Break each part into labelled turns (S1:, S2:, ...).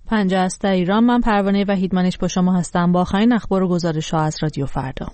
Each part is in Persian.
S1: پنجه است در ایران. من پروانه وحیدمنش با شما هستم با آخرین اخبار و گزارش‌ها از رادیو فردا.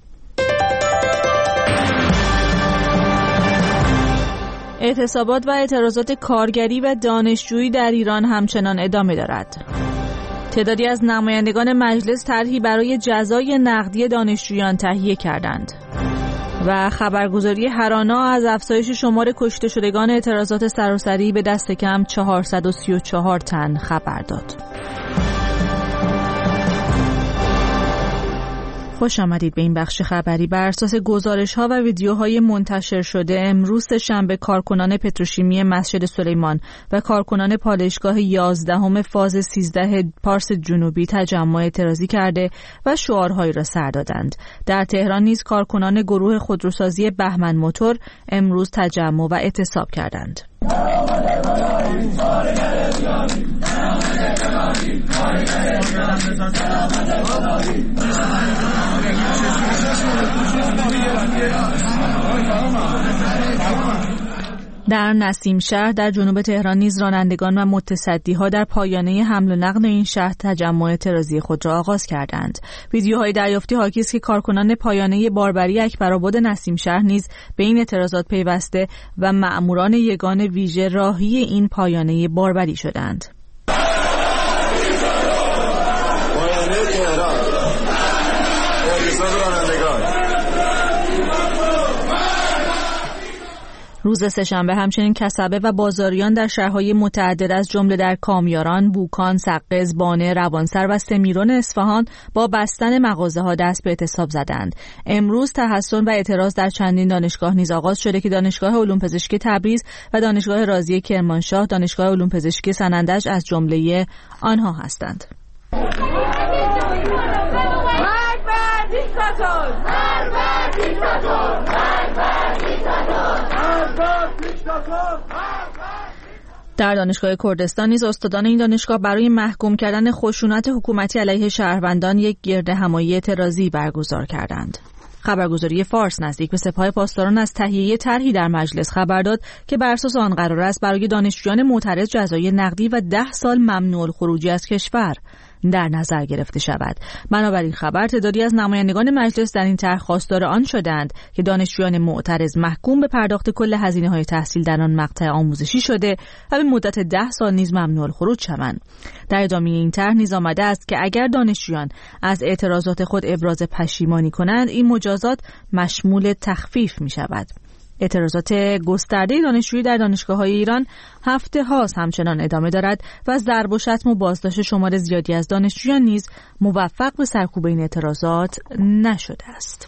S1: اعتصابات و اعتراضات کارگری و دانشجویی در ایران همچنان ادامه دارد. تعدادی از نمایندگان مجلس طرحی برای جزای نقدی دانشجویان تهیه کردند. و خبرگزاری هرانا از افزایش شمار کشته شدگان اعتراضات سراسری به دست کم 434 تن خبر داد. خوش آمدید به این بخش خبری. بر اساس گزارش‌ها و ویدیوهای منتشر شده امروز شنبه کارکنان پتروشیمی مسجد سلیمان و کارکنان پالایشگاه 11 فاز 13 پارس جنوبی تجمع اعتراضی کرده و شعارهایی را سر دادند. در تهران نیز کارکنان گروه خودروسازی بهمن موتور امروز تجمع و اعتصاب کردند. در نسیم شهر در جنوب تهران نیز رانندگان و متصدی‌ها در پایانه حمل و نقل این شهر تجمع اعتراضی خود را آغاز کردند. ویدیوهای دریافتی حاکی است که کارکنان پایانه باربری اکبرآباد نسیم شهر نیز به این اعتراضات پیوسته و مأموران یگان ویژه راهی این پایانه باربری شدند. روز سه‌شنبه همچنین کسبه و بازاریان در شهرهای متعدد از جمله در کامیاران، بوکان، سقز، بانه، روانسر و سمیرون اصفهان با بستن مغازه‌ها دست به اعتصاب زدند. امروز تحصن و اعتراض در چندین دانشگاه نیز آغاز شده که دانشگاه علوم پزشکی تبریز و دانشگاه رازی کرمانشاه، دانشگاه علوم پزشکی سنندج از جمله آنها هستند. در دانشگاه کردستان نیز استادان این دانشگاه برای محکوم کردن خشونت حکومتی علیه شهروندان یک گردهمایی اعتراضی برگزار کردند. خبرگزاری فارس نزدیک به سپاه پاسداران از تهیه طرحی در مجلس خبر داد که بر اساس آن قرار است برای دانشجویان معترض جزای نقدی و 10 سال ممنوع الخروجی از کشور در نظر گرفته شود. بنابراین خبر تعدادی از نمایندگان مجلس در این طرح خواستار آن شدند که دانشجویان معترض محکوم به پرداخت کل هزینه‌های تحصیل در آن مقطع آموزشی شده و به مدت 10 سال نیز ممنوع الخروج شوند. در ادامه این طرح نیز آمده است که اگر دانشجویان از اعتراضات خود ابراز پشیمانی کنند این مجازات مشمول تخفیف می شود. اعتراضات گسترده دانشجویی در دانشگاه‌های ایران هفته هاست همچنان ادامه دارد و ضرب و شتم و بازداشت شمار زیادی از دانشجویان نیز موفق به سرکوب این اعتراضات نشده است.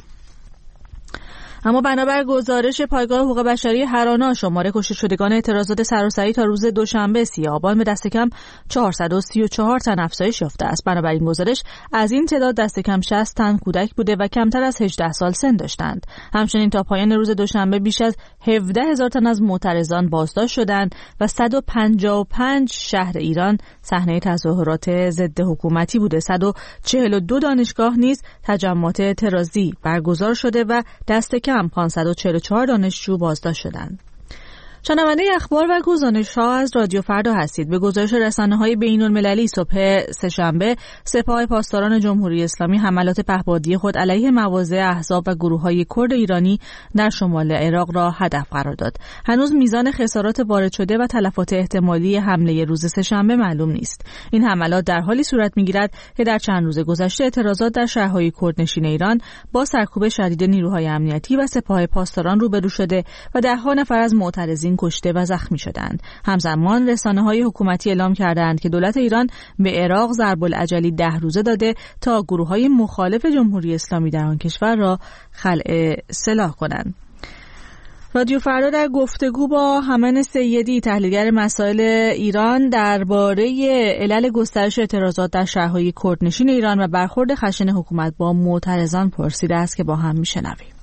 S1: اما بنابر گزارش پایگاه حقوق بشری هرانا شمار کشته شدگان اعتراضات سراسری تا روز دوشنبه 30 آبان به دست کم 434 تن افزایش یافته است. بنابراین گزارش از این تعداد دست کم 60 تن کودک بوده و کمتر از 18 سال سن داشتند. همچنین تا پایان روز دوشنبه بیش از 17,000 تن از معترضان بازداشت شدند و 155 شهر ایران صحنه تظاهرات ضد حکومتی بوده. 142 دانشگاه نیز تجمعات اعتراضی برگزار شده و دست کم 544 دانشجو بازداشت شدند. شنونده اخبار و گزارش‌ها از رادیو فردا هستید. به گزارش رسانه‌های بین‌المللی صبح سه‌شنبه سپاه پاسداران جمهوری اسلامی حملات پهپادی خود علیه مواضع احزاب و گروه‌های کرد ایرانی در شمال عراق را هدف قرار داد. هنوز میزان خسارات وارد شده و تلفات احتمالی حمله روز سه‌شنبه معلوم نیست. این حملات در حالی صورت می‌گیرد که در چند روز گذشته اعتراضات در شهرهای کردنشین ایران با سرکوب شدید نیروهای امنیتی و سپاه پاسداران روبرو شده و ده‌ها نفر از معترضین کشته و زخمی شدند. همزمان رسانه‌های حکومتی اعلام کردند که دولت ایران به عراق ضرب العجلی 10 روزه داده تا گروه‌های مخالف جمهوری اسلامی در آن کشور را خلع سلاح کنند. رادیو فردا در گفتگو با همن سیدی تحلیلگر مسائل ایران درباره علل گسترش اعتراضات در شهرهای کردنشین ایران و برخورد خشن حکومت با معترضان پرسیده است که با هم میشنویم.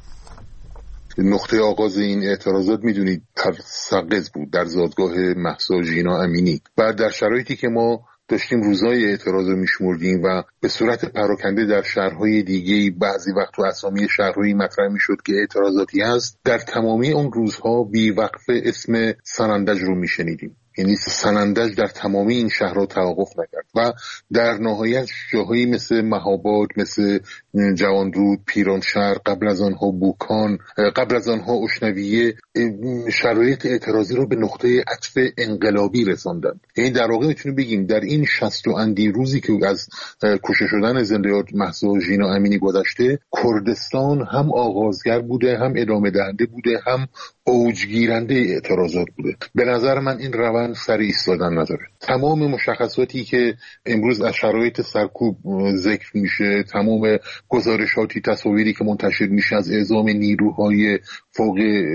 S2: نقطه آغاز این اعتراضات میدونید در سقز بود، در زادگاه مهسا ژینا امینی، و در شرایطی که ما داشتیم روزای اعتراض رو میشمردیم و به صورت پراکنده در شهرهای دیگه بعضی وقت تو اسامی شهرهایی مطرح میشد که اعتراضاتی هست، در تمامی اون روزها بی وقفه اسم سنندج رو میشنیدیم. یعنی سنندج در تمام این شهرها توقف نکرد و در نهایت جاهایی مثل مهاباد، مثل جوانرود، پیرانشهر، قبل از آنها بوکان، قبل از آنها اشنویه، شرایط اعتراضی رو به نقطه عطف انقلابی رساندند. یعنی در واقع میتونیم بگیم در این 60 و اندی روزی که از کشته شدن زنده‌یاد مهسا ژینا امینی گذشته، کردستان هم آغازگر بوده، هم ادامه دهنده بوده، هم اوجگیرنده اعتراضات بوده. به نظر من این روند سر ایستادن نداره. تمام مشخصاتی که امروز از شرایط سرکوب ذکر میشه، تمام گزارشاتی، تصاویری که منتشر میشه از اعزام نیروهای فوق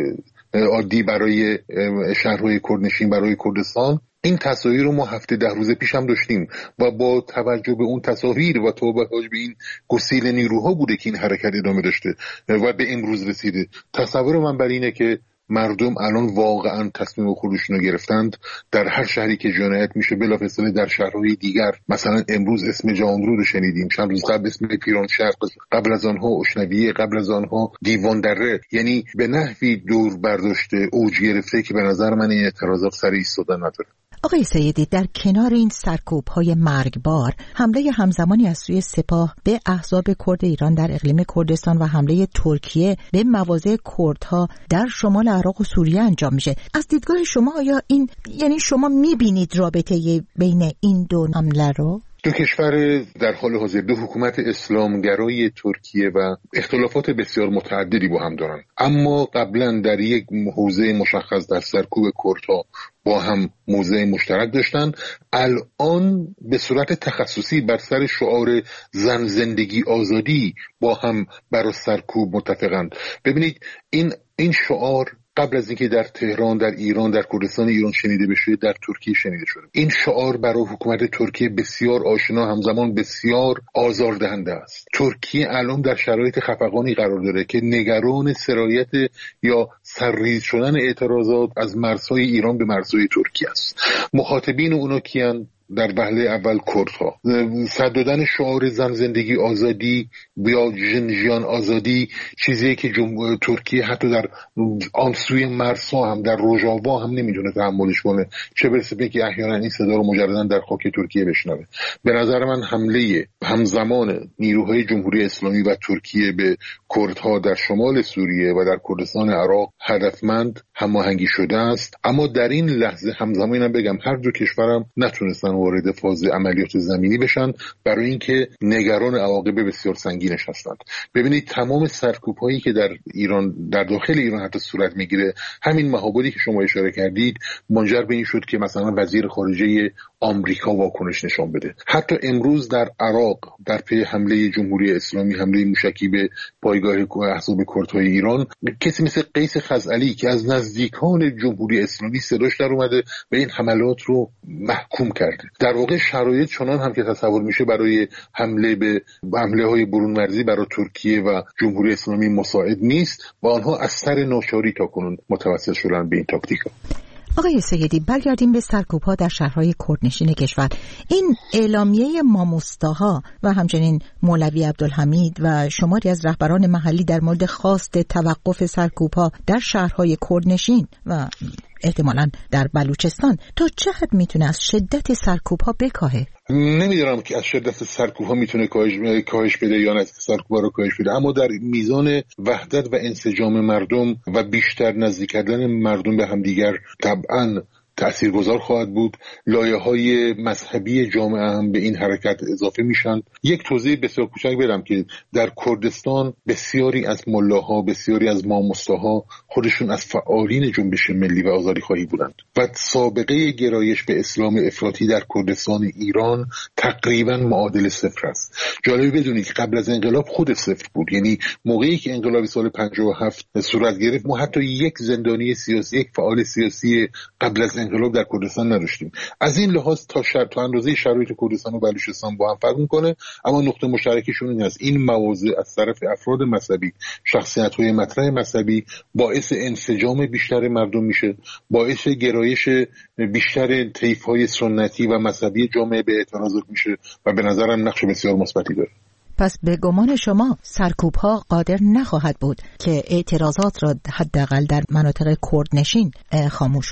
S2: عادی برای شهرهای کردنشین، برای کردستان، این تصاویر رو ما هفته 10 روز پیش هم داشتیم و با توجه به اون تصاویر و توجه به این گسیل نیروها بوده که این حرکت ادامه داشته و به امروز رسیده. تصور من بر اینه که مردم الان واقعا تصمیم خودشون رو گرفتند. در هر شهری که جنایت میشه بلافاصله در شهرهای دیگر، مثلا امروز اسم جوانرود رو شنیدیم، چند روز قبل اسم پیرانشهر، قبل از آنها اشنویه، قبل از آنها دیوان دره، یعنی به نحوی دور برداشته، اوج گرفته که به نظر من این اعتراضات سر ایستادن نداره.
S3: آقای سیدی، در کنار این سرکوب‌های مرگبار، حمله همزمانی از سوی سپاه به احزاب کرد ایران در اقلیم کردستان و حمله ترکیه به مواضع کردها در شمال عراق و سوریه انجام میشه. از دیدگاه شما آیا این، یعنی شما میبینید رابطه بین این دو حمله رو؟
S2: دو کشور در حال حاضر، دو حکومت اسلامگرای ترکیه و اختلافات بسیار متعددی با هم دارن، اما قبلا در یک حوزه مشخص در سرکوب کردها با هم موضع مشترک داشتن. الان به صورت تخصصی بر سر شعار زن زندگی آزادی با هم برای سرکوب متفقند. ببینید این شعار قبل از اینکه در تهران، در ایران، در کردستان ایران شنیده بشه، در ترکیه شنیده شده. این شعار برای حکومت ترکیه بسیار آشنا، همزمان بسیار آزاردهنده است. ترکیه الان در شرایط خفقانی قرار داره که نگران سرایت یا سرریز شدن اعتراضات از مرزهای ایران به مرزهای ترکیه است. مخاطبین اونا کیان؟ در وهله اول کردها. صد دادن شعار زن زندگی آزادی یا جن آزادی چیزی که ترکیه حتی در آن سوی مرزها هم، در روژاوا هم نمیدونه تحملش کنه، چه برسه به که احیانا این صدا رو مجرداً در خاک ترکیه بشنوه. به نظر من حمله همزمان نیروهای جمهوری اسلامی و ترکیه به کردها در شمال سوریه و در کردستان عراق هدفمند، هماهنگی شده است. اما در این لحظه همزمان بگم هر دو کشورم نتونستن وارد فاز عملیات زمینی بشن، برای اینکه نگران عواقب بسیار سنگینش هستند. ببینید تمام سرکوب‌هایی که در ایران، در داخل ایران حتی صورت میگیره، همین مهابادی که شما اشاره کردید منجر به این شد که مثلا وزیر خارجه آمریکا واکنش نشان بده. حتی امروز در عراق در پی حمله جمهوری اسلامی، حمله موشکی به پایگاه احزاب کردهای ایران، کسی مثل قیس خزعلی که از نزدیکان جمهوری اسلامی صداش در اومده و این حملات رو محکوم کرده. در واقع شرایط چنان هم که تصور میشه برای حمله های برون مرزی برای ترکیه و جمهوری اسلامی مساعد نیست و آنها از سر ناچاری تاکنون متوسل شدن به این تاکتیکا.
S3: آقای سیدی، برگردیم به سرکوب‌ها در شهرهای کردنشین کشور. این اعلامیه ماموستاها و همچنین مولوی عبدالحمید و شماری از رهبران محلی در مورد خواست توقف سرکوب‌ها در شهرهای کردنشین و احتمالاً در بلوچستان تا چه حد میتونه از شدت سرکوب‌ها بکاهه؟
S2: نمیدونم که از شدت سرکوب‌ها میتونه کاهش بده یا نه سرکوب‌ها رو کاهش بده، اما در میزان وحدت و انسجام مردم و بیشتر نزدیک کردن مردم به همدیگر طبعاً تأثیرگذار خواهد بود. لایه‌های مذهبی جامعه هم به این حرکت اضافه میشن. یک توضیح بسیار کوچک بدم که در کردستان بسیاری از ملاها، بسیاری از ماموستاها خودشون از فعالین جنبش ملی و آزادیخواهی بودند و سابقه گرایش به اسلام افراطی در کردستان ایران تقریبا معادل صفر است. جالب بدونید که قبل از انقلاب خود صفر بود. یعنی موقعی که انقلاب سال 57 صورت گرفت ما حتی یک زندانی سیاسی، یک فعال سیاسی قبل از انقلاب در کردستان نداشتیم. از این لحاظ تا اندازه شرایط کردستان و بلوچستان با هم فرق میکنه، اما نقطه مشترکشون این است: این مواضع از طرف افراد مذهبی، شخصیت‌های مطرح مذهبی باعث انسجام بیشتر مردم میشه، باعث گرایش بیشتر طیف‌های سنتی و مذهبی جامعه به اعتراضات میشه و به نظرم نقش بسیار مثبتی داره.
S3: پس به گمان شما سرکوب‌ها قادر نخواهد بود که اعتراضات را حداقل در مناطق کردنشین خاموش کنه؟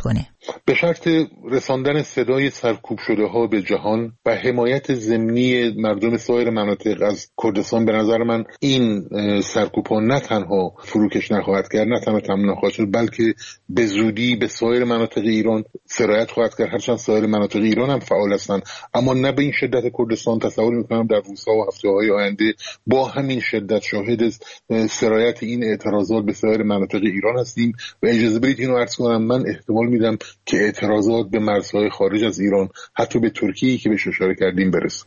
S2: به شرط رساندن صدای سرکوب شده ها به جهان و حمایت ضمنی مردم سایر مناطق از کردستان، به نظر من این سرکوب ها نه تنها فروکش نخواهد کرد، نه تنها تمام نخواهد شد، بلکه به زودی به سایر مناطق ایران سرایت خواهد کرد. هرچند سایر مناطق ایران هم فعال هستند، اما نه به این شدت کردستان. تصور میکنم در روزها و هفته‌های آینده با همین شدت شاهد سرایت این اعتراضات به سایر مناطق ایران هستیم. و اجازه بدید اینو عرض کنم، من احتمال میدم که اعتراضات به مرزهای خارج از ایران، حتی به ترکیه که بهش اشاره کردیم، برسه.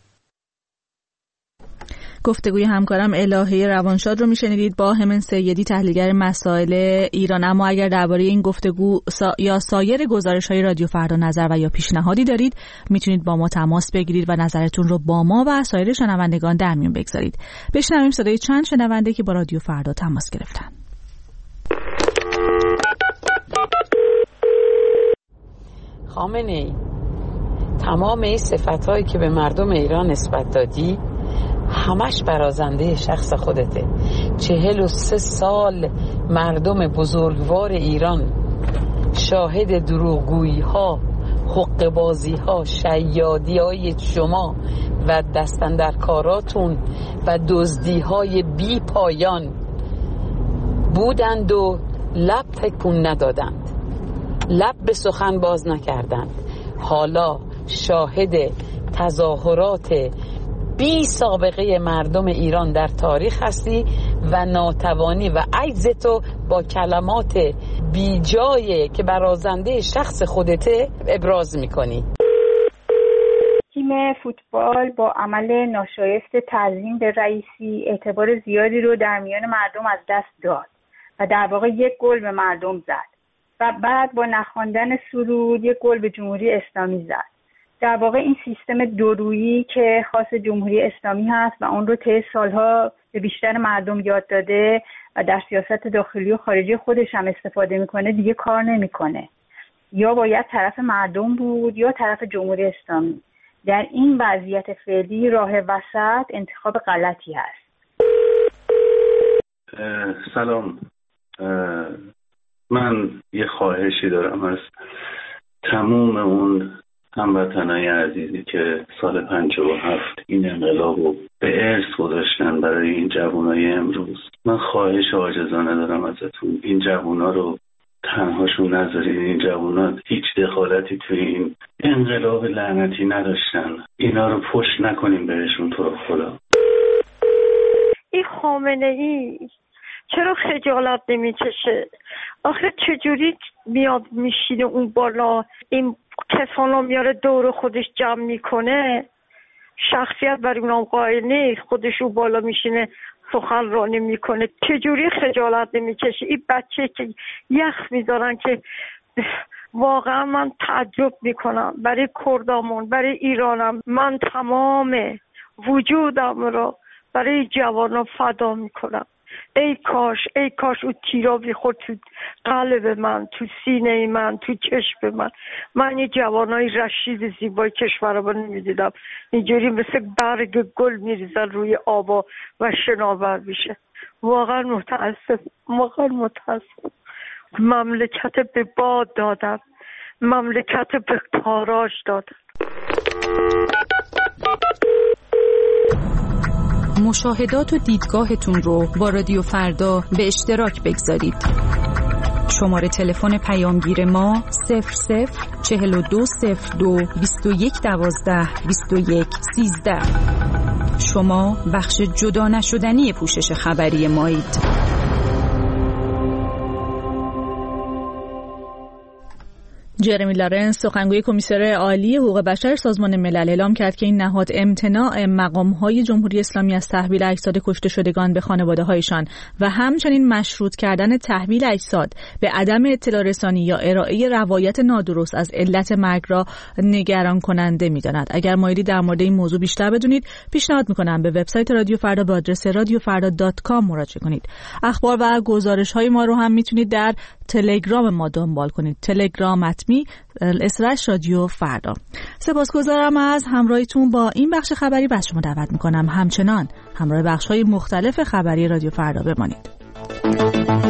S1: گفتگوی همکارم الهه روانشاد رو میشنیدید با همن سیدی، تحلیلگر مسائل ایران. اما اگر درباره این گفتگو یا سایر گزارش‌های رادیو فردا نظر و یا پیشنهادی دارید، میتونید با ما تماس بگیرید و نظرتون رو با ما و سایر شنوندگان در میون بگذارید. بشنویم صدای چند شنونده که با رادیو فردا تماس گرفتن.
S4: خامنه‌ای، تمام این صفتایی که به مردم ایران نسبت دادی همش برازنده شخص خودته. 43 سال مردم بزرگوار ایران شاهد دروغگویی ها، حقه بازی ها، شیادی های شما و دستاندرکاراتون و دزدی های بی پایان بودند و لب تکون ندادند، لب به سخن باز نکردند. حالا شاهد تظاهرات بی سابقه مردم ایران در تاریخ هستی و ناتوانی و عجز تو با کلمات بی جای که برازنده شخص خودته ابراز میکنی.
S5: تیم فوتبال با عمل ناشایست تعظیم به رئیسی اعتبار زیادی رو در میان مردم از دست داد و در واقع یک گل به مردم زد و بعد با نخواندن سرود یک گل به جمهوری اسلامی زد. در واقع این سیستم دورویی که خاص جمهوری اسلامی هست و اون رو طی سالها به بیشتر مردم یاد داده و در سیاست داخلی و خارجی خودش هم استفاده میکنه، دیگه کار نمیکنه. یا باید طرف مردم بود یا طرف جمهوری اسلامی. در این وضعیت فعلی راه وسط انتخاب غلطی هست.
S6: سلام، من یه خواهشی دارم از تموم اون هموطنای عزیزی که سال 57 این انقلاب رو به ارث گذاشتن برای این جوانای امروز. من خواهش عاجزانه دارم ازتون، این جوانا رو تنهاشون نذارین. این جوانا هیچ دخالتی توی این انقلاب لعنتی نداشتن. اینا رو پشت نکنیم بهشون، تو رو خدا.
S7: این خامنه‌ای چرا خجالت نمیکشه؟ آخه چجوری میاد میشینه اون بالا، این کسانا میاره دور خودش جمع میکنه، شخصیت بر اونام قائل نیست، خودش اون بالا میشینه سخنرانی میکنه. چجوری خجالت نمیکشه؟ این بچه که یخ میذارن که واقعا من تعجب میکنم. برای کردامون، برای ایرانم، من تمام وجودم رو برای جوانا فدا میکنم. ای کاش اون تیرا بیخورد تو قلب من، تو سینه من، تو چشم من یه جوانای رشید زیبای کشور رو نمیدیدم اینجوری مثل برگ گل میریزن روی آبا و شناور میشه. واقعا متاسف. مملکت به باد دادم، مملکت به تاراج دادم.
S8: مشاهدات و دیدگاهتون رو با رادیو فردا به اشتراک بگذارید. شماره تلفن پیامگیر ما 00420221122113. شما بخش جدا نشدنی پوشش خبری مایید.
S1: جرمی لارنس، سخنگوی کمیسر عالی حقوق بشر سازمان ملل، اعلام کرد که این نهاد امتناع مقام‌های جمهوری اسلامی از تحویل اجساد کشته شدگان به خانواده‌هایشان و همچنین مشروط کردن تحویل اجساد به عدم اطلاع رسانی یا ارائه روایت نادرست از علت مرگ را نگران کننده می‌داند. اگر مایلی در مورد این موضوع بیشتر بدونید، پیشنهاد می‌کنم به وبسایت رادیو فردا با آدرس radiofarda.com مراجعه کنید. اخبار و گزارش‌های ما رو هم می‌تونید در تلگرام ما دنبال کنید. تلگرام /رادیو فردا. سپاسگزارم از همراهیتون با این بخش خبری. از شما دعوت میکنم همچنان همراه بخش‌های مختلف خبری رادیو فردا بمانید.